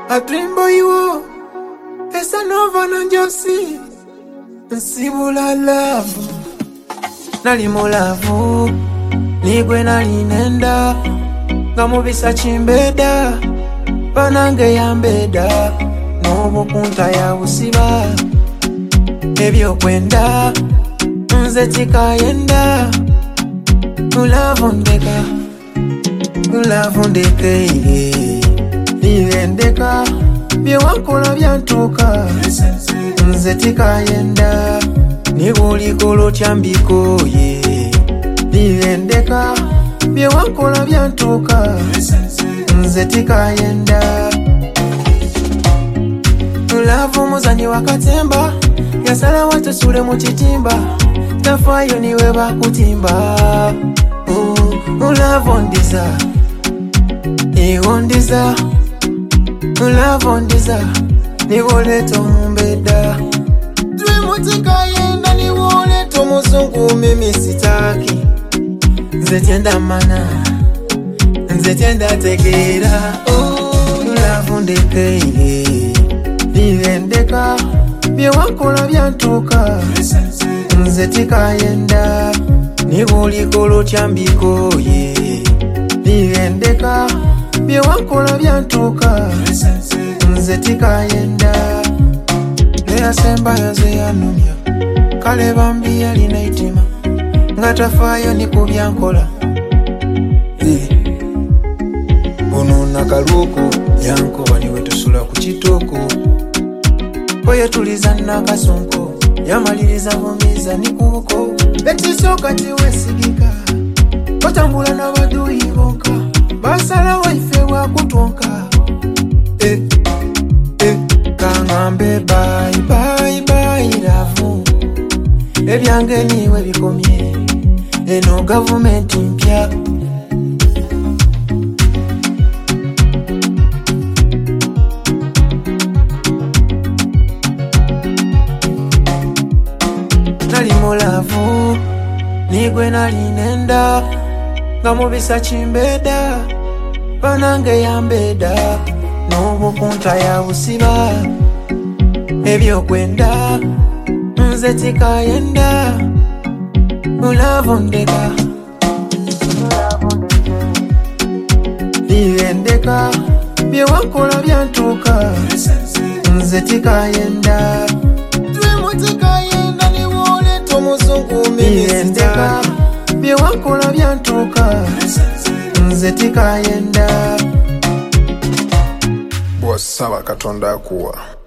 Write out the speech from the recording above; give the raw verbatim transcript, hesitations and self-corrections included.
A dream boy you, esa nova nanjosi, nsibula love, nali mulavu, nigwe nali nenda, ngamubisa chimbeda, panange yambeda, nobu punta ya usiba, ebyo kwenda, nze tikayenda, ulavu ndeka, ulavu ndeke, niyendeka, bye wankola byantuuka, nze tikayenda, nibulikolo tyambikoye, niyendeka, bye wankola byantuuka, nze tikayenda. Ulavu muzanyi wakatemba, yasala watu sule muchitimba, tafayo niwe bakutimba. Ulavu ndiza, iwondiza, ulavu ndiza, niwoleto mbeda. Twimutika yenda niwoleto muzungu mimi sitaki. Nze tienda mana, nze tienda tegera. Ulavu ndeke, niyendeka, bye wankola byantuuka, nze tikayenda, nibulikolo tyambikoye, niyendeka, bye wankola byantuuka, nze tikayenda. Leyasembayo ze yanumya, kale bambi yalina itima, nga tafaayo ni ku byankola. Ono nakaluuko yankoba niwe tusula ku kitoko, oye tuliza nakasonko, yamaliriza bumiza ni kubuko. Bekisoka tiwesigika, otambula n'abaduyi bonka, basala waife wakutonka. Eh, eh, kangambe bye bye bye lavu, ebyange niwe bikomye, eno gavumenti mpya. Nali mulavu, nigwe nali nenda, ngamubisa chimbeda, panange yambeda, nobu punta ya usiba, ebyo kwenda, nze tikayenda, ulavu ndeka, niyendeka, bye wankola byantuuka, nze tikayenda. Twimutika yenda muzungu niyendeka, bye wankola byantuuka, nze tikayenda. Bw'osaba Katonda akuwa.